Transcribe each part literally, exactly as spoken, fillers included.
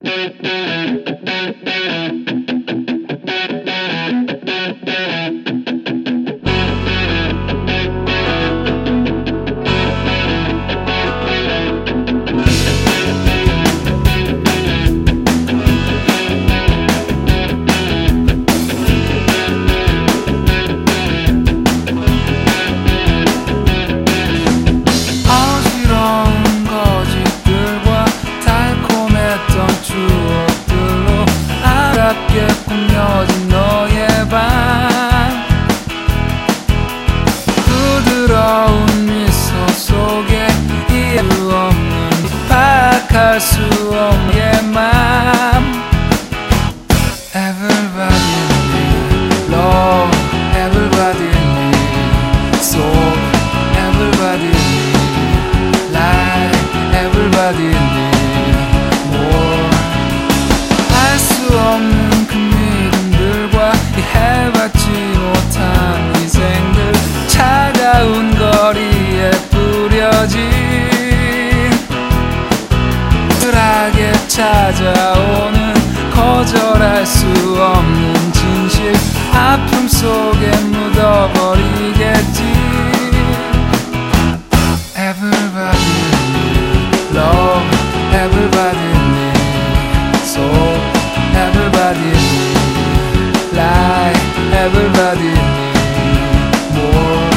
어지러운 거짓들과 달콤했던 추억들로 아깝게 꾸며진 너의 밤, 부드러운 미소 속에 이해할 수 없는 파악할 수 없는 내 맘. Everybody need love, everybody need soul, everybody need light, everybody need more. 알 수 없는 그 믿음들과 이해받지 못한 희생들, 차가운 거리에 뿌려진 쿨하게 찾아오는 거절할 수 없는 진실, 아픔 속에 묻어버리겠지. Everybody need love, everybody need soul, everybody need light, everybody need more.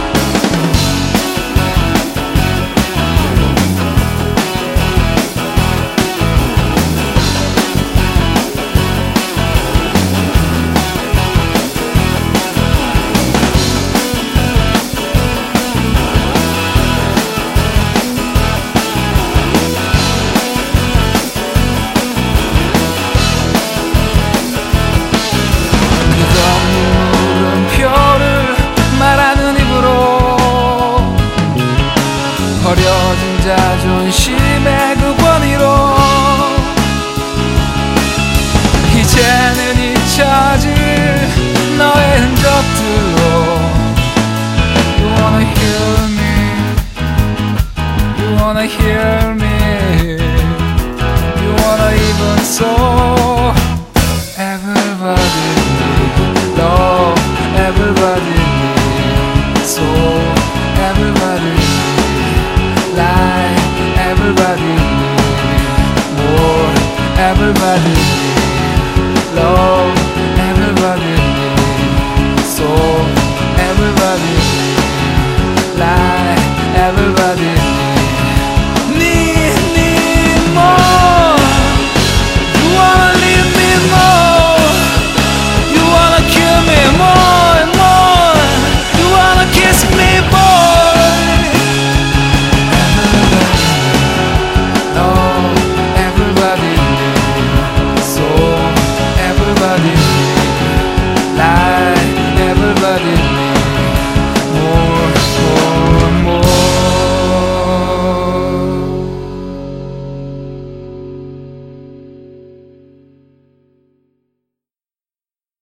버려진 자존심의 그 권위로 이제는 잊혀질 너의 흔적들로 You wanna hear me, You wanna hear me, You wanna even so. Everybody need love, everybody need soul, everybody need light, everybody need more, everybody